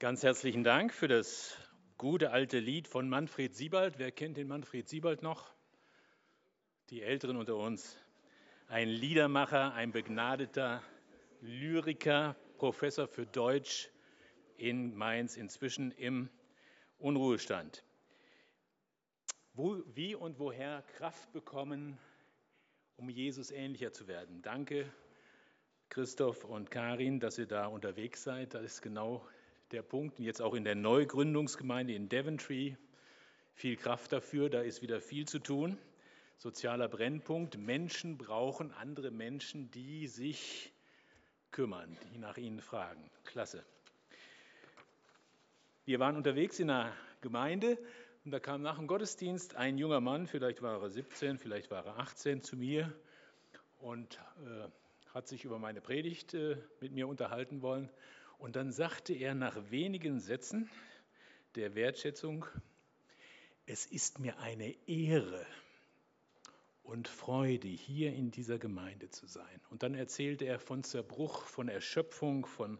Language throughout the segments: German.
Ganz herzlichen Dank für das gute alte Lied von Manfred Siebald. Wer kennt den Manfred Siebald noch? Die Älteren unter uns. Ein Liedermacher, ein begnadeter Lyriker, Professor für Deutsch in Mainz, inzwischen im Unruhestand. Wie und woher Kraft bekommen, um Jesus ähnlicher zu werden? Danke, Christoph und Karin, dass ihr da unterwegs seid. Das ist genau der Punkt. Und jetzt auch in der Neugründungsgemeinde in Daventry. Viel Kraft dafür, da ist wieder viel zu tun. Sozialer Brennpunkt. Menschen brauchen andere Menschen, die sich kümmern, die nach ihnen fragen. Klasse. Wir waren unterwegs in einer Gemeinde und da kam nach dem Gottesdienst ein junger Mann, vielleicht war er 17, vielleicht war er 18, zu mir und hat sich über meine Predigt mit mir unterhalten wollen. Und dann sagte er nach wenigen Sätzen der Wertschätzung: Es ist mir eine Ehre und Freude, hier in dieser Gemeinde zu sein. Und dann erzählte er von Zerbruch, von Erschöpfung, von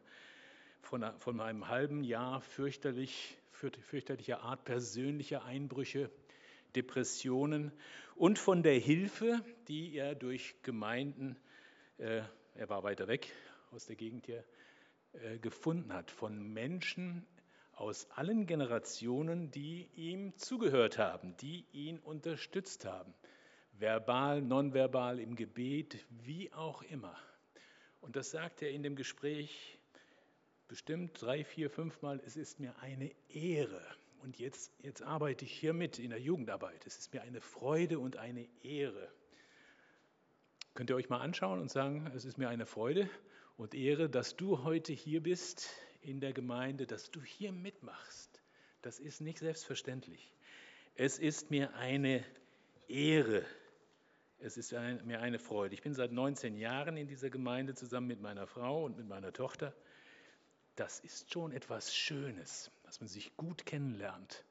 einem halben Jahr fürchterlicher Art persönlicher Einbrüche, Depressionen und von der Hilfe, die er durch Gemeinden, er war weiter weg aus der Gegend hier, gefunden hat, von Menschen aus allen Generationen, die ihm zugehört haben, die ihn unterstützt haben, verbal, nonverbal, im Gebet, wie auch immer. Und das sagt er in dem Gespräch bestimmt 3, 4, 5 Mal: Es ist mir eine Ehre. Und jetzt arbeite ich hier mit in der Jugendarbeit. Es ist mir eine Freude und eine Ehre. Könnt ihr euch mal anschauen und sagen: Es ist mir eine Freude und Ehre, dass du heute hier bist in der Gemeinde, dass du hier mitmachst. Das ist nicht selbstverständlich. Es ist mir eine Ehre. Es ist mir eine Freude. Ich bin seit 19 Jahren in dieser Gemeinde zusammen mit meiner Frau und mit meiner Tochter. Das ist schon etwas Schönes, dass man sich gut kennenlernt.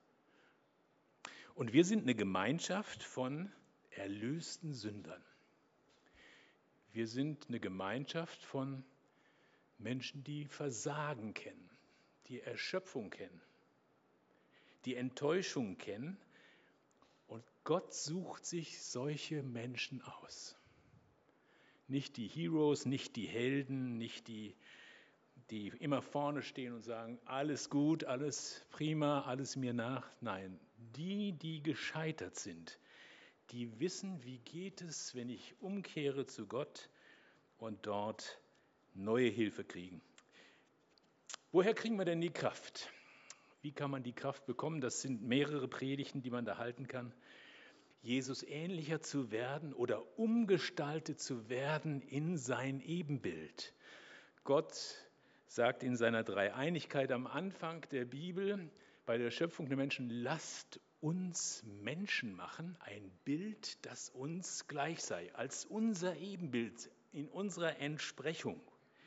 Und wir sind eine Gemeinschaft von erlösten Sündern. Wir sind eine Gemeinschaft von Menschen, die Versagen kennen, die Erschöpfung kennen, die Enttäuschung kennen. Und Gott sucht sich solche Menschen aus. Nicht die Heroes, nicht die Helden, nicht die immer vorne stehen und sagen: Alles gut, alles prima, alles mir nach. Nein, die gescheitert sind, die wissen, wie geht es, wenn ich umkehre zu Gott und dort neue Hilfe kriegen. Woher kriegen wir denn die Kraft? Wie kann man die Kraft bekommen? Das sind mehrere Predigten, die man da halten kann. Jesus ähnlicher zu werden oder umgestaltet zu werden in sein Ebenbild. Gott sagt in seiner Dreieinigkeit am Anfang der Bibel, bei der Schöpfung der Menschen: Lasst uns Menschen machen, ein Bild, das uns gleich sei, als unser Ebenbild, in unserer Entsprechung.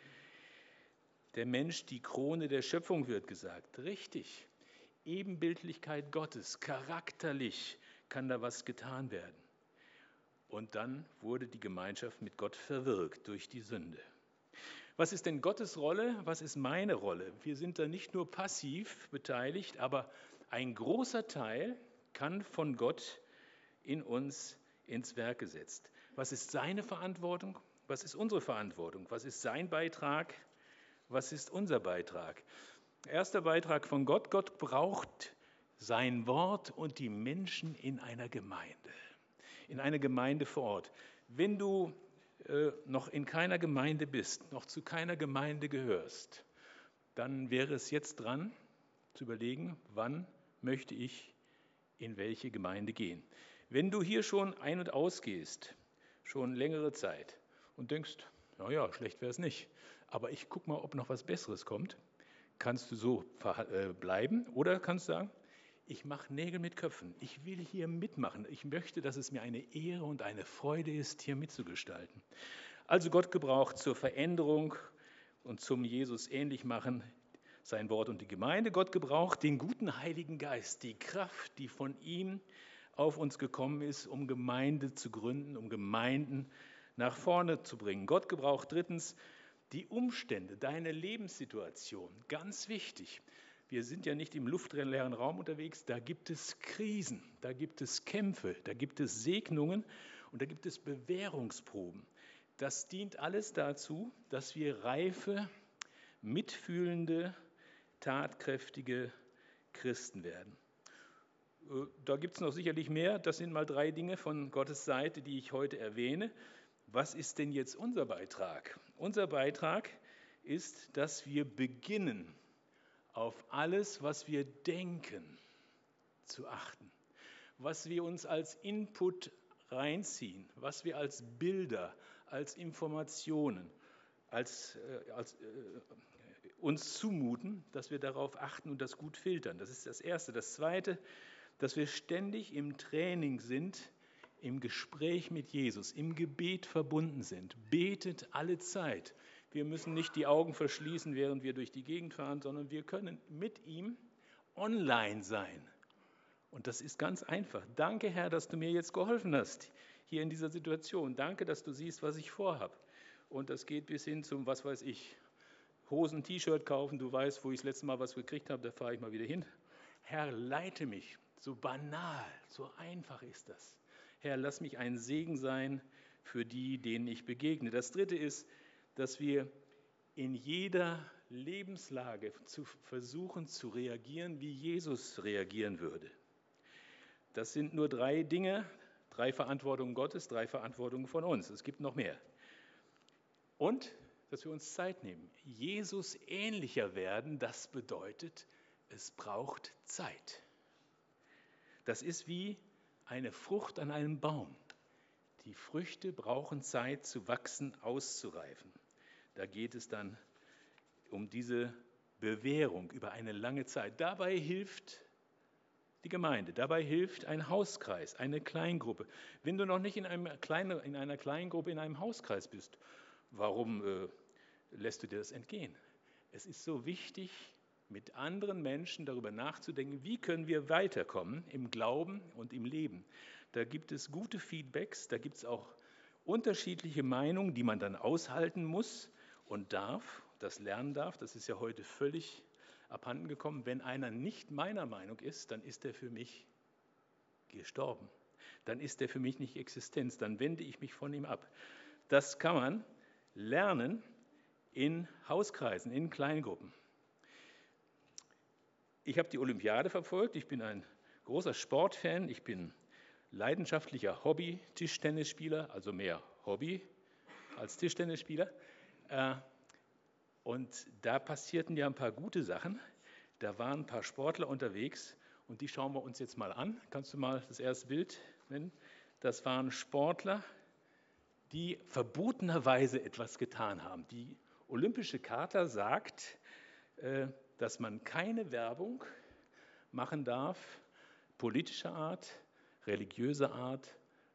Der Mensch, die Krone der Schöpfung, wird gesagt. Richtig. Ebenbildlichkeit Gottes, charakterlich kann da was getan werden. Und dann wurde die Gemeinschaft mit Gott verwirkt durch die Sünde. Was ist denn Gottes Rolle? Was ist meine Rolle? Wir sind da nicht nur passiv beteiligt, aber ein großer Teil kann von Gott in uns ins Werk gesetzt. Was ist seine Verantwortung? Was ist unsere Verantwortung? Was ist sein Beitrag? Was ist unser Beitrag? Erster Beitrag von Gott: Gott braucht sein Wort und die Menschen in einer Gemeinde vor Ort. Wenn du noch in keiner Gemeinde bist, noch zu keiner Gemeinde gehörst, dann wäre es jetzt dran zu überlegen, wann möchte ich in welche Gemeinde gehen. Wenn du hier schon ein- und ausgehst, schon längere Zeit und denkst: Naja, schlecht wäre es nicht, aber ich gucke mal, ob noch was Besseres kommt, kannst du so bleiben oder kannst sagen: Ich mache Nägel mit Köpfen, ich will hier mitmachen, ich möchte, dass es mir eine Ehre und eine Freude ist, hier mitzugestalten. Also Gott gebraucht zur Veränderung und zum Jesus ähnlich machen sein Wort und die Gemeinde. Gott gebraucht den guten Heiligen Geist, die Kraft, die von ihm auf uns gekommen ist, um Gemeinde zu gründen, um Gemeinden nach vorne zu bringen. Gott gebraucht drittens die Umstände, deine Lebenssituation, ganz wichtig. Wir sind ja nicht im luftleeren Raum unterwegs, da gibt es Krisen, da gibt es Kämpfe, da gibt es Segnungen und da gibt es Bewährungsproben. Das dient alles dazu, dass wir reife, mitfühlende, tatkräftige Christen werden. Da gibt es noch sicherlich mehr. Das sind mal 3 Dinge von Gottes Seite, die ich heute erwähne. Was ist denn jetzt unser Beitrag? Unser Beitrag ist, dass wir beginnen, auf alles, was wir denken, zu achten. Was wir uns als Input reinziehen, was wir als Bilder, als Informationen, uns zumuten, dass wir darauf achten und das gut filtern. Das ist das Erste. Das Zweite, dass wir ständig im Training sind, im Gespräch mit Jesus, im Gebet verbunden sind. Betet alle Zeit. Wir müssen nicht die Augen verschließen, während wir durch die Gegend fahren, sondern wir können mit ihm online sein. Und das ist ganz einfach. Danke, Herr, dass du mir jetzt geholfen hast, hier in dieser Situation. Danke, dass du siehst, was ich vorhabe. Und das geht bis hin zum, was weiß ich, Hosen, T-Shirt kaufen. Du weißt, wo ich das letzte Mal was gekriegt habe, da fahre ich mal wieder hin. Herr, leite mich. So banal, so einfach ist das. Herr, lass mich ein Segen sein für die, denen ich begegne. Das Dritte ist, dass wir in jeder Lebenslage versuchen zu reagieren, wie Jesus reagieren würde. Das sind nur 3 Dinge, 3 Verantwortungen Gottes, 3 Verantwortungen von uns. Es gibt noch mehr. Und, dass wir uns Zeit nehmen. Jesus ähnlicher werden, das bedeutet, es braucht Zeit. Das ist wie eine Frucht an einem Baum. Die Früchte brauchen Zeit zu wachsen, auszureifen. Da geht es dann um diese Bewährung über eine lange Zeit. Dabei hilft die Gemeinde, dabei hilft ein Hauskreis, eine Kleingruppe. Wenn du noch nicht in einer Kleingruppe, in einem Hauskreis bist, warum lässt du dir das entgehen? Es ist so wichtig, mit anderen Menschen darüber nachzudenken, wie können wir weiterkommen im Glauben und im Leben. Da gibt es gute Feedbacks, da gibt es auch unterschiedliche Meinungen, die man dann aushalten muss und das lernen darf. Das ist ja heute völlig abhanden gekommen. Wenn einer nicht meiner Meinung ist, dann ist er für mich gestorben. Dann ist er für mich nicht Existenz. Dann wende ich mich von ihm ab. Das kann man lernen in Hauskreisen, in Kleingruppen. Ich habe die Olympiade verfolgt. Ich bin ein großer Sportfan. Ich bin leidenschaftlicher Hobby-Tischtennisspieler, also mehr Hobby als Tischtennisspieler. Und da passierten ja ein paar gute Sachen. Da waren ein paar Sportler unterwegs und die schauen wir uns jetzt mal an. Kannst du mal das erste Bild nennen? Das waren Sportler, die verbotenerweise etwas getan haben. Die olympische Charta sagt, dass man keine Werbung machen darf, politischer Art, religiöser Art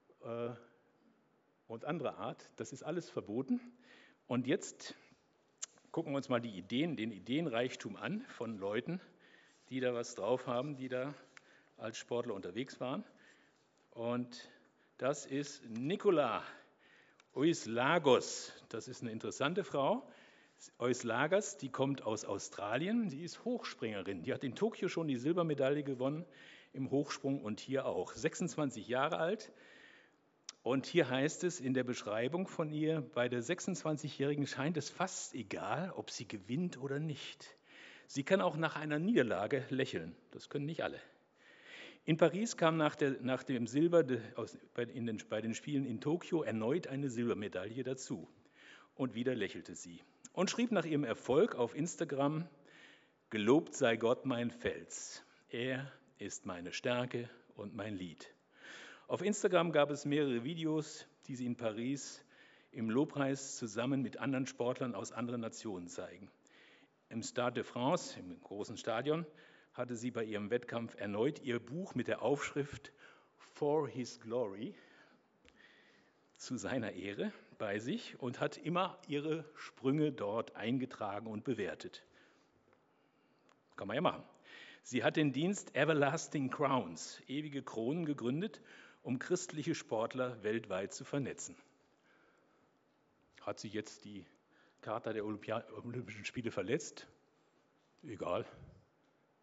und anderer Art. Das ist alles verboten. Und jetzt gucken wir uns mal den Ideenreichtum an von Leuten, die da was drauf haben, die da als Sportler unterwegs waren. Und das ist Nicola Oislagos. Das ist eine interessante Frau. Oislagos, die kommt aus Australien. Sie ist Hochspringerin. Die hat in Tokio schon die Silbermedaille gewonnen im Hochsprung und hier auch. 26 Jahre alt. Und hier heißt es in der Beschreibung von ihr, bei der 26-Jährigen scheint es fast egal, ob sie gewinnt oder nicht. Sie kann auch nach einer Niederlage lächeln. Das können nicht alle. In Paris kam nach dem Silber bei den Spielen in Tokio erneut eine Silbermedaille dazu. Und wieder lächelte sie. Und schrieb nach ihrem Erfolg auf Instagram: Gelobt sei Gott mein Fels. Er ist meine Stärke und mein Lied. Auf Instagram gab es mehrere Videos, die sie in Paris im Lobpreis zusammen mit anderen Sportlern aus anderen Nationen zeigen. Im Stade de France, im großen Stadion, hatte sie bei ihrem Wettkampf erneut ihr Buch mit der Aufschrift For His Glory zu seiner Ehre bei sich und hat immer ihre Sprünge dort eingetragen und bewertet. Kann man ja machen. Sie hat den Dienst Everlasting Crowns, ewige Kronen, gegründet, um christliche Sportler weltweit zu vernetzen. Hat sich jetzt die Charta der Olympischen Spiele verletzt? Egal.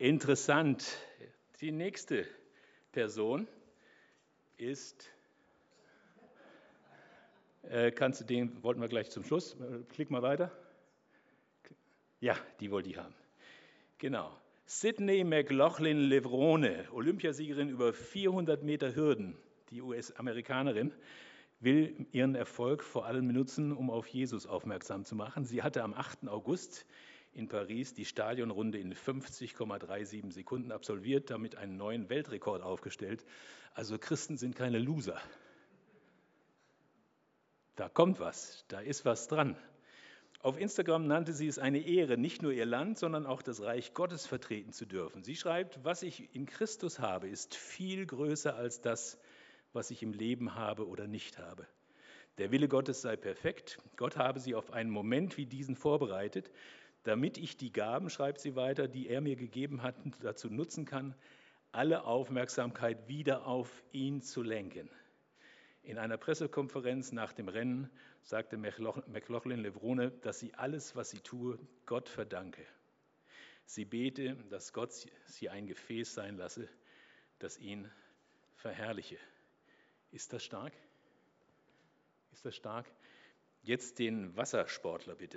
Interessant. Die nächste Person ist, kannst du den, wollten wir gleich zum Schluss, klick mal weiter. Ja, die wollte ich haben. Genau. Sydney McLaughlin-Levrone, Olympiasiegerin über 400 Meter Hürden, die US-Amerikanerin, will ihren Erfolg vor allem nutzen, um auf Jesus aufmerksam zu machen. Sie hatte am 8. August in Paris die Stadionrunde in 50,37 Sekunden absolviert, damit einen neuen Weltrekord aufgestellt. Also Christen sind keine Loser. Da kommt was, da ist was dran. Auf Instagram nannte sie es eine Ehre, nicht nur ihr Land, sondern auch das Reich Gottes vertreten zu dürfen. Sie schreibt, was ich in Christus habe, ist viel größer als das, was ich im Leben habe oder nicht habe. Der Wille Gottes sei perfekt. Gott habe sie auf einen Moment wie diesen vorbereitet, damit ich die Gaben, schreibt sie weiter, die er mir gegeben hat, dazu nutzen kann, alle Aufmerksamkeit wieder auf ihn zu lenken. In einer Pressekonferenz nach dem Rennen sagte McLaughlin-Levrone, dass sie alles, was sie tue, Gott verdanke. Sie bete, dass Gott sie ein Gefäß sein lasse, das ihn verherrliche. Ist das stark? Ist das stark? Jetzt den Wassersportler bitte.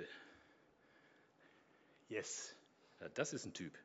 Yes, ja, das ist ein Typ.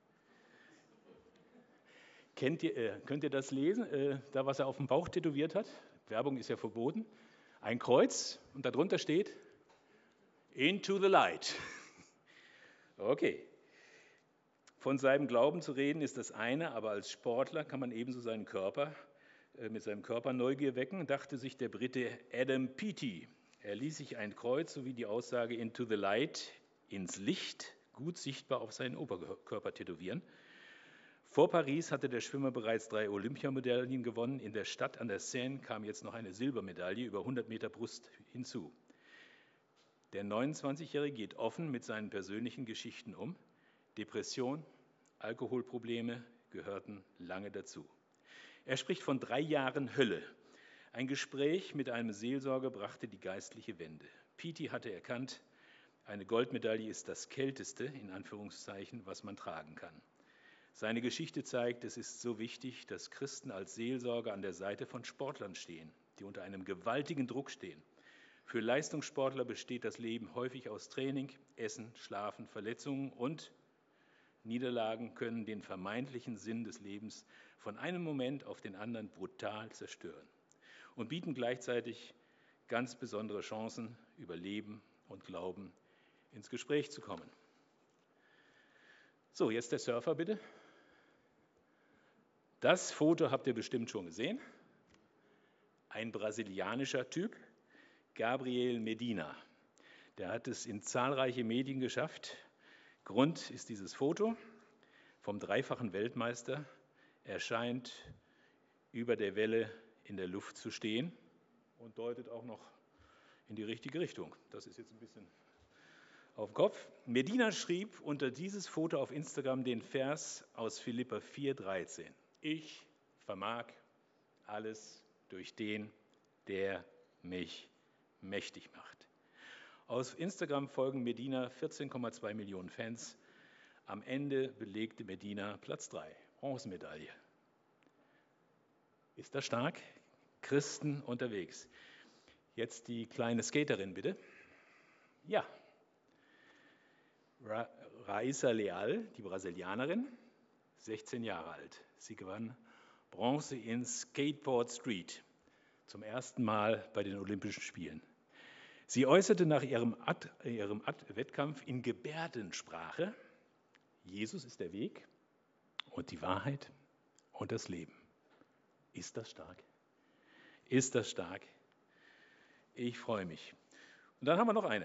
Könnt ihr das lesen, da was er auf dem Bauch tätowiert hat? Werbung ist ja verboten. Ein Kreuz und darunter steht Into the Light. Okay. Von seinem Glauben zu reden ist das eine, aber als Sportler kann man ebenso mit seinem Körper Neugier wecken, dachte sich der Brite Adam Peaty. Er ließ sich ein Kreuz sowie die Aussage Into the Light, ins Licht, gut sichtbar auf seinen Oberkörper tätowieren. Vor Paris hatte der Schwimmer bereits 3 Olympiamedaillen gewonnen. In der Stadt an der Seine kam jetzt noch eine Silbermedaille über 100 Meter Brust hinzu. Der 29-Jährige geht offen mit seinen persönlichen Geschichten um. Depression, Alkoholprobleme gehörten lange dazu. Er spricht von 3 Jahren Hölle. Ein Gespräch mit einem Seelsorger brachte die geistliche Wende. Peaty hatte erkannt, eine Goldmedaille ist das Kälteste, in Anführungszeichen, was man tragen kann. Seine Geschichte zeigt, es ist so wichtig, dass Christen als Seelsorger an der Seite von Sportlern stehen, die unter einem gewaltigen Druck stehen. Für Leistungssportler besteht das Leben häufig aus Training, Essen, Schlafen, Verletzungen und Niederlagen können den vermeintlichen Sinn des Lebens von einem Moment auf den anderen brutal zerstören und bieten gleichzeitig ganz besondere Chancen, über Leben und Glauben ins Gespräch zu kommen. So, jetzt der Surfer bitte. Das Foto habt ihr bestimmt schon gesehen. Ein brasilianischer Typ, Gabriel Medina. Der hat es in zahlreiche Medien geschafft. Grund ist dieses Foto vom dreifachen Weltmeister. Er scheint über der Welle in der Luft zu stehen und deutet auch noch in die richtige Richtung. Das ist jetzt ein bisschen auf den Kopf. Medina schrieb unter dieses Foto auf Instagram den Vers aus Philipper 4,13. Ich vermag alles durch den, der mich mächtig macht. Auf Instagram folgen Medina 14,2 Millionen Fans. Am Ende belegte Medina Platz 3, Bronzemedaille. Ist das stark? Christen unterwegs. Jetzt die kleine Skaterin, bitte. Ja. Raíssa Leal, die Brasilianerin, 16 Jahre alt. Sie gewann Bronze in Skateboard Street, zum ersten Mal bei den Olympischen Spielen. Sie äußerte nach ihrem Wettkampf in Gebärdensprache, Jesus ist der Weg und die Wahrheit und das Leben. Ist das stark? Ist das stark? Ich freue mich. Und dann haben wir noch eine.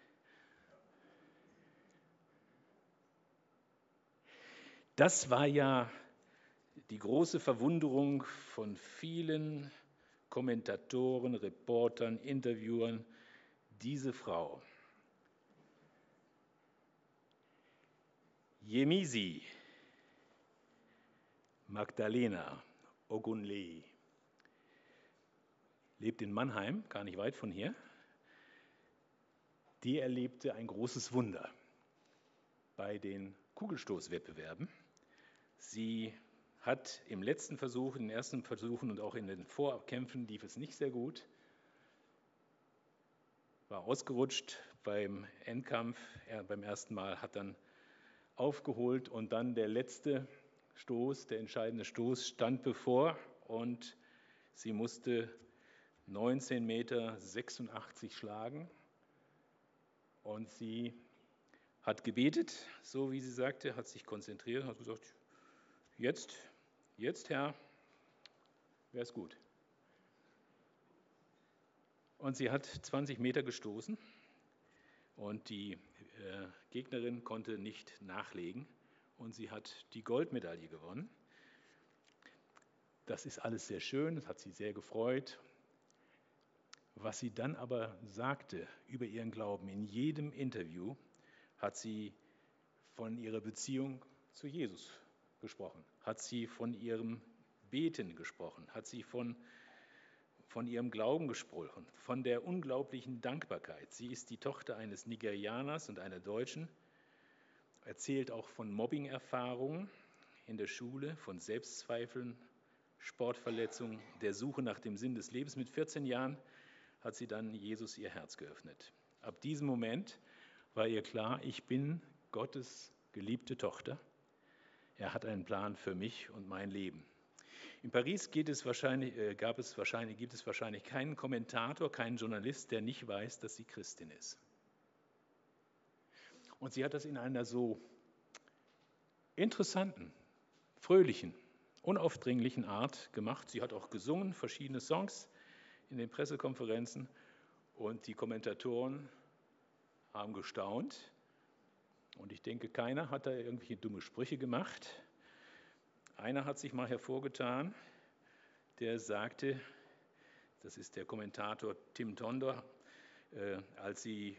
Das war ja die große Verwunderung von vielen Kommentatoren, Reportern, Interviewern. Diese Frau, Yemisi Magdalena Ogunleye, lebt in Mannheim, gar nicht weit von hier. Die erlebte ein großes Wunder bei den Kugelstoßwettbewerben. Sie hat im letzten Versuch, in den ersten Versuchen und auch in den Vorkämpfen lief es nicht sehr gut, war ausgerutscht beim Endkampf, beim ersten Mal, hat dann aufgeholt und dann der letzte Stoß, der entscheidende Stoß stand bevor und sie musste 19,86 Meter schlagen und sie hat gebetet, so wie sie sagte, hat sich konzentriert, hat gesagt, jetzt Herr, wäre es gut. Und sie hat 20 Meter gestoßen und die Gegnerin konnte nicht nachlegen und sie hat die Goldmedaille gewonnen. Das ist alles sehr schön, das hat sie sehr gefreut. Was sie dann aber sagte über ihren Glauben, in jedem Interview hat sie von ihrer Beziehung zu Jesus gesprochen, hat sie von ihrem Beten gesprochen, hat sie von ihrem Glauben gesprochen, von der unglaublichen Dankbarkeit. Sie ist die Tochter eines Nigerianers und einer Deutschen, erzählt auch von Mobbing-Erfahrungen in der Schule, von Selbstzweifeln, Sportverletzungen, der Suche nach dem Sinn des Lebens. Mit 14 Jahren hat sie dann Jesus ihr Herz geöffnet. Ab diesem Moment war ihr klar, ich bin Gottes geliebte Tochter. Er hat einen Plan für mich und mein Leben. In Paris gibt es wahrscheinlich keinen Kommentator, keinen Journalist, der nicht weiß, dass sie Christin ist. Und sie hat das in einer so interessanten, fröhlichen, unaufdringlichen Art gemacht. Sie hat auch gesungen, verschiedene Songs in den Pressekonferenzen und die Kommentatoren haben gestaunt. Und ich denke, keiner hat da irgendwelche dumme Sprüche gemacht. Einer hat sich mal hervorgetan, der sagte, das ist der Kommentator Tim Tonder, als sie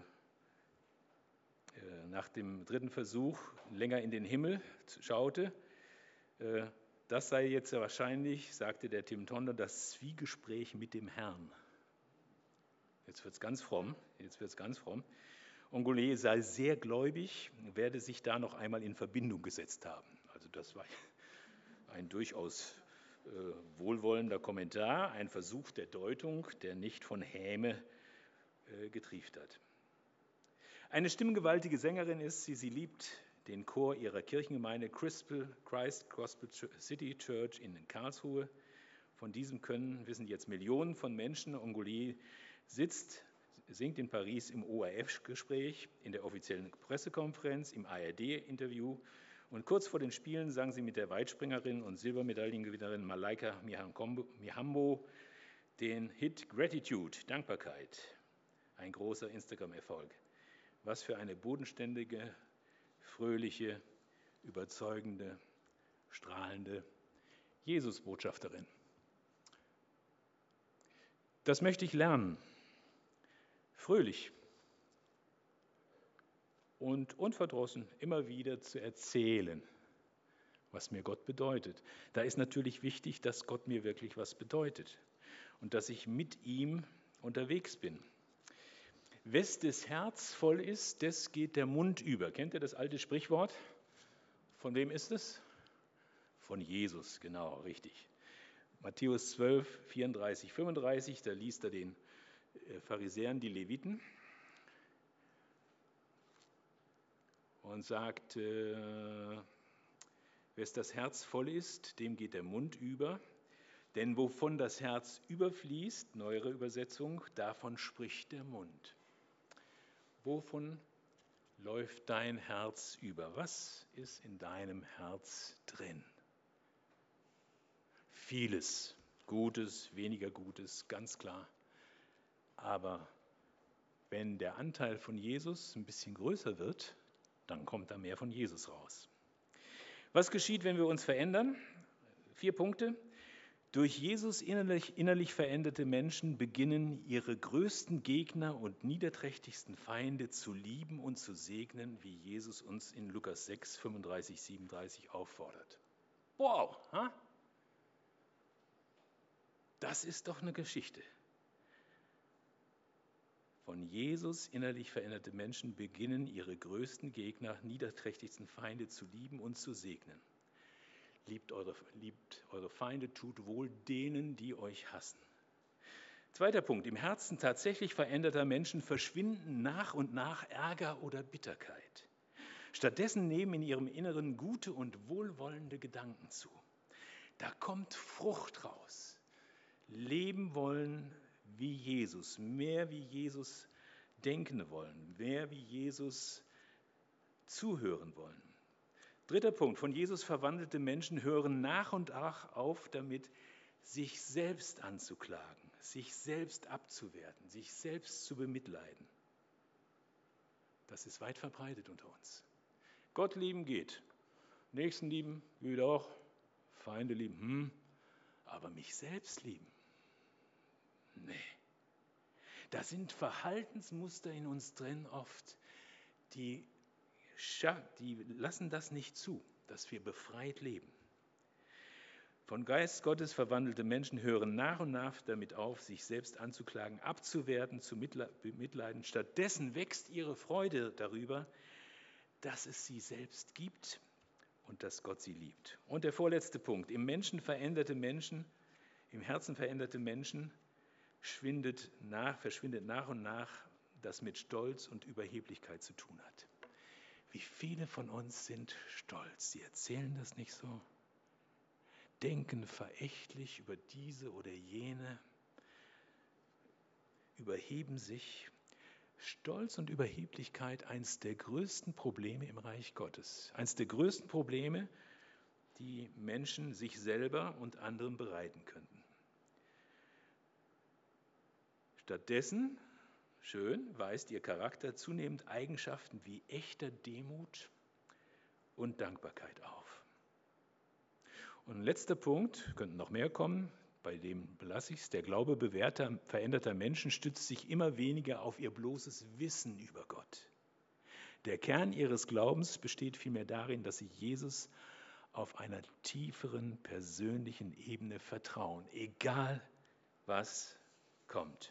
nach dem dritten Versuch länger in den Himmel schaute, das sei jetzt wahrscheinlich, sagte der Tim Tonder, das Zwiegespräch mit dem Herrn. Jetzt wird es ganz fromm. Ongolé sei sehr gläubig, werde sich da noch einmal in Verbindung gesetzt haben. Also das war ein durchaus wohlwollender Kommentar, ein Versuch der Deutung, der nicht von Häme getrieft hat. Eine stimmgewaltige Sängerin ist sie, sie liebt den Chor ihrer Kirchengemeinde Christ Gospel City Church in Karlsruhe. Von diesem wissen jetzt Millionen von Menschen. Ongolé singt in Paris im ORF-Gespräch, in der offiziellen Pressekonferenz, im ARD-Interview. Und kurz vor den Spielen sang sie mit der Weitspringerin und Silbermedaillengewinnerin Malaika Mihambo den Hit Gratitude, Dankbarkeit. Ein großer Instagram-Erfolg. Was für eine bodenständige, fröhliche, überzeugende, strahlende Jesus-Botschafterin. Das möchte ich lernen. Fröhlich und unverdrossen immer wieder zu erzählen, was mir Gott bedeutet. Da ist natürlich wichtig, dass Gott mir wirklich was bedeutet und dass ich mit ihm unterwegs bin. Wes des Herz voll ist, des geht der Mund über. Kennt ihr das alte Sprichwort? Von wem ist es? Von Jesus, genau, richtig. Matthäus 12, 34, 35, da liest er den Pharisäern, die Leviten, und sagt, wes das Herz voll ist, dem geht der Mund über. Denn wovon das Herz überfließt, neuere Übersetzung, davon spricht der Mund. Wovon läuft dein Herz über? Was ist in deinem Herz drin? Vieles, Gutes, weniger Gutes, ganz klar. Aber wenn der Anteil von Jesus ein bisschen größer wird, dann kommt da mehr von Jesus raus. Was geschieht, wenn wir uns verändern? 4 Punkte. Durch Jesus innerlich veränderte Menschen beginnen, ihre größten Gegner und niederträchtigsten Feinde zu lieben und zu segnen, wie Jesus uns in Lukas 6, 35, 37 auffordert. Wow! Ha? Das ist doch eine Geschichte. Von Jesus innerlich veränderte Menschen beginnen, ihre größten Gegner, niederträchtigsten Feinde zu lieben und zu segnen. liebt eure Feinde, tut wohl denen, die euch hassen. Zweiter Punkt, im Herzen tatsächlich veränderter Menschen verschwinden nach und nach Ärger oder Bitterkeit. Stattdessen nehmen in ihrem Inneren gute und wohlwollende Gedanken zu. Da kommt Frucht raus. Leben wollen wie Jesus, mehr wie Jesus denken wollen, mehr wie Jesus zuhören wollen. Dritter Punkt, von Jesus verwandelte Menschen hören nach und nach auf damit, sich selbst anzuklagen, sich selbst abzuwerten, sich selbst zu bemitleiden. Das ist weit verbreitet unter uns. Gott lieben geht, Nächsten lieben geht auch, Feinde lieben, aber mich selbst lieben, nee. Da sind Verhaltensmuster in uns drin oft, die lassen das nicht zu, dass wir befreit leben. Von Geist Gottes verwandelte Menschen hören nach und nach damit auf, sich selbst anzuklagen, abzuwerten, zu bemitleiden. Stattdessen wächst ihre Freude darüber, dass es sie selbst gibt und dass Gott sie liebt. Und der vorletzte Punkt, im Herzen veränderte Menschen, verschwindet nach und nach, das mit Stolz und Überheblichkeit zu tun hat. Wie viele von uns sind stolz? Sie erzählen das nicht so, denken verächtlich über diese oder jene, überheben sich. Stolz und Überheblichkeit, eines der größten Probleme im Reich Gottes. Eines der größten Probleme, die Menschen sich selber und anderen bereiten könnten. Stattdessen, weist ihr Charakter zunehmend Eigenschaften wie echter Demut und Dankbarkeit auf. Und ein letzter Punkt, könnten noch mehr kommen, bei dem belasse ich es. Der Glaube veränderter Menschen stützt sich immer weniger auf ihr bloßes Wissen über Gott. Der Kern ihres Glaubens besteht vielmehr darin, dass sie Jesus auf einer tieferen persönlichen Ebene vertrauen, egal was kommt.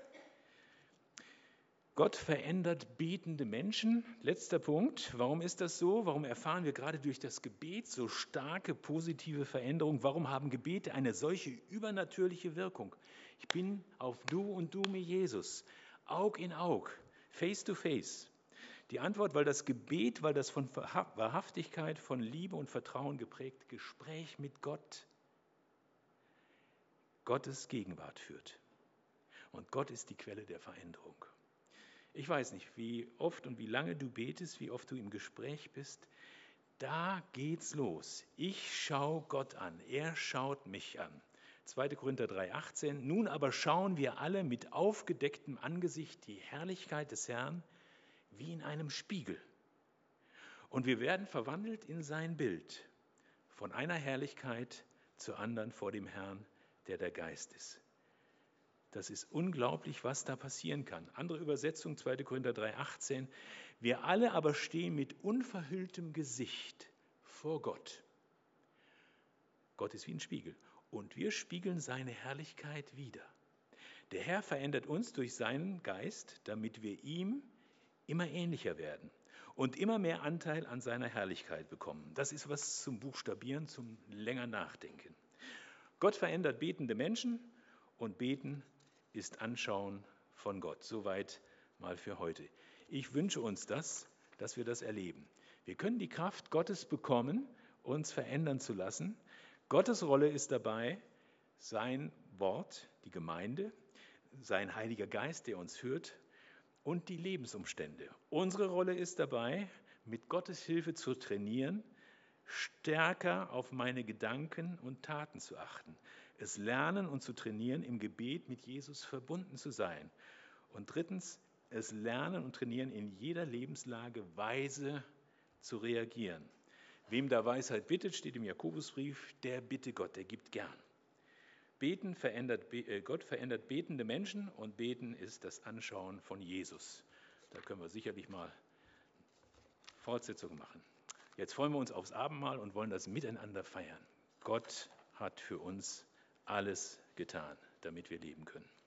Gott verändert betende Menschen. Letzter Punkt. Warum ist das so? Warum erfahren wir gerade durch das Gebet so starke positive Veränderungen? Warum haben Gebete eine solche übernatürliche Wirkung? Ich bin auf Du und Du mit Jesus, Aug in Aug, face to face. Die Antwort, weil das Gebet, weil das von Wahrhaftigkeit, von Liebe und Vertrauen geprägte Gespräch mit Gott, Gottes Gegenwart führt. Und Gott ist die Quelle der Veränderung. Ich weiß nicht, wie oft und wie lange du betest, wie oft du im Gespräch bist. Da geht's los. Ich schaue Gott an, er schaut mich an. 2. Korinther 3,18. Nun aber schauen wir alle mit aufgedecktem Angesicht die Herrlichkeit des Herrn wie in einem Spiegel. Und wir werden verwandelt in sein Bild, von einer Herrlichkeit zur anderen vor dem Herrn, der Geist ist. Das ist unglaublich, was da passieren kann. Andere Übersetzung, 2. Korinther 3,18. Wir alle aber stehen mit unverhülltem Gesicht vor Gott. Gott ist wie ein Spiegel. Und wir spiegeln seine Herrlichkeit wider. Der Herr verändert uns durch seinen Geist, damit wir ihm immer ähnlicher werden und immer mehr Anteil an seiner Herrlichkeit bekommen. Das ist was zum Buchstabieren, zum länger Nachdenken. Gott verändert betende Menschen und beten ist Anschauen von Gott. Soweit mal für heute. Ich wünsche uns das, dass wir das erleben. Wir können die Kraft Gottes bekommen, uns verändern zu lassen. Gottes Rolle ist dabei, sein Wort, die Gemeinde, sein Heiliger Geist, der uns führt, und die Lebensumstände. Unsere Rolle ist dabei, mit Gottes Hilfe zu trainieren, stärker auf meine Gedanken und Taten zu achten. Es lernen und zu trainieren, im Gebet mit Jesus verbunden zu sein. Und drittens, es lernen und trainieren, in jeder Lebenslage weise zu reagieren. Wem da Weisheit bittet, steht im Jakobusbrief, der bitte Gott, der gibt gern. Gott verändert betende Menschen und beten ist das Anschauen von Jesus. Da können wir sicherlich mal Fortsetzung machen. Jetzt freuen wir uns aufs Abendmahl und wollen das miteinander feiern. Gott hat für uns alles getan, damit wir leben können.